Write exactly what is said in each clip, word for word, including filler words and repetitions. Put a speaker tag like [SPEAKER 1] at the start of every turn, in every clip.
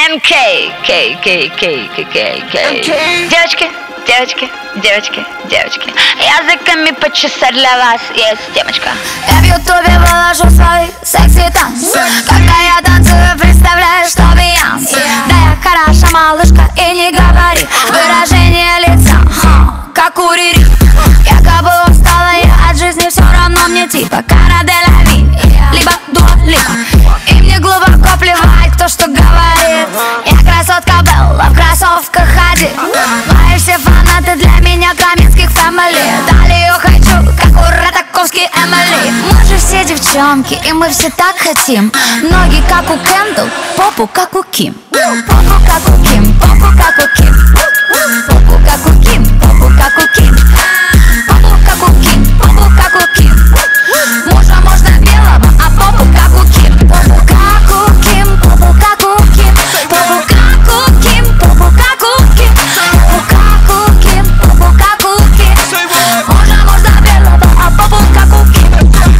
[SPEAKER 1] эм кей, Кей, Кей, Кей, Кей, Кей, Кей. Девочки, девочки, девочки, девочки, языками почесать для вас есть темочка.
[SPEAKER 2] Я в ютубе выложу свой секси танц. Когда я танцую, представляю, что Бейонс. Да я хороша малышка и не говори. Выражение лица, ха, как у Рири. Якобы устала я от жизни, все равно мне типа Кара де ла Ви, либо Дуа Липа. И мне глубоко плевать, кто что говорит. Я красотка Белла, в кроссовках ходи. Мои все фанаты для меня Каменских фэмили. Талию хочу, как у Ратаковский Эмили. Мы же все девчонки, и мы все так хотим. Ноги как у Кендалл, попу как у Ким. Попу как у Ким, попу как у Ким. Попу как у Ким, попу как у Ким. Попу как у Ким, попу как у Ким. Мужа можно белого, а попу как у Ким. Попу как у Ким, попу как у Ким. Попу как у Ким, попу как у Ким. Попу как у Ким, попу как у Ким. Мужа можно белого, а попу как у Ким.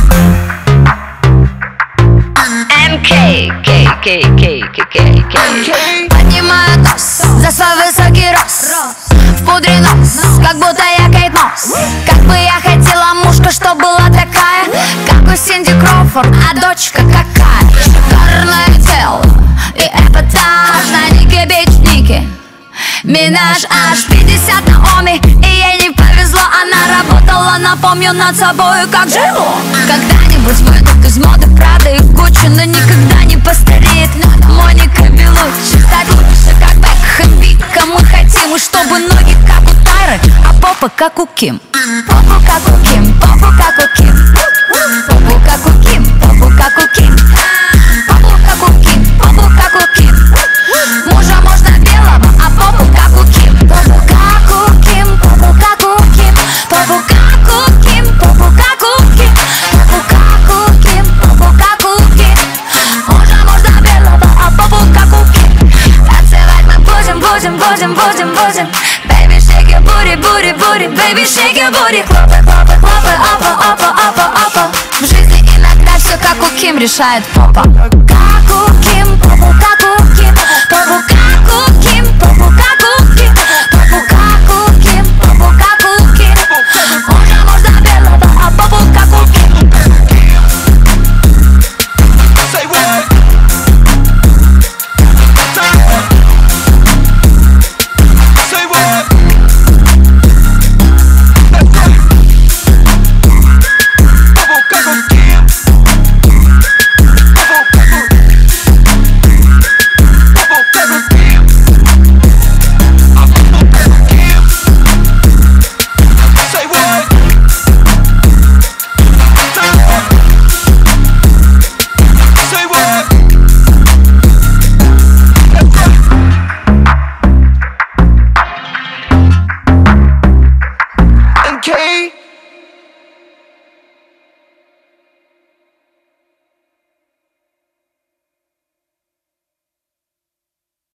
[SPEAKER 1] эм кей, Кей, Кей, Кей, Кей, Кей.
[SPEAKER 2] Поднимаю тос за свой высокий рост. В пудре нос, как будто я Кейт Мосс. Как бы я хотела мушка, что была такая, как у Синди Кроуфорд, а дочка какая. Шикарное тело и эпатаж на Нике Бич Ники Минаж аж пятьдесят на Оми. И ей не повезло, она работала, напомню, над собой, как живу. Когда-нибудь выйдут из моды Прада и Гуччи, но никогда не постареет Моника Белуччи. Стать лучше, как Бекхэм, Вика. Мы хотим, и чтобы ноги как у Тайры, а попа как у Ким. Попу как у Ким, попу как у Ким. Попу как у Ким, попу как у Ким. Попу как у Ким, попу как у Ким. Мужа можно белого, а попу как у Ким. Попу как у Ким, попу как у Ким. Попу как у Ким, попу как у Ким. Попу как у Ким, попу как у Ким. Мужа можно белого, а попу как у Ким. Танцевать мы будем, будем, будем, будем, будем. Baby, shake your booty, booty, booty. Baby, shake your booty. Хлопай, хлопай, хлопай, опа, опа, опа, опа. В жизни иногда все как у Ким решает попа. Как у Ким.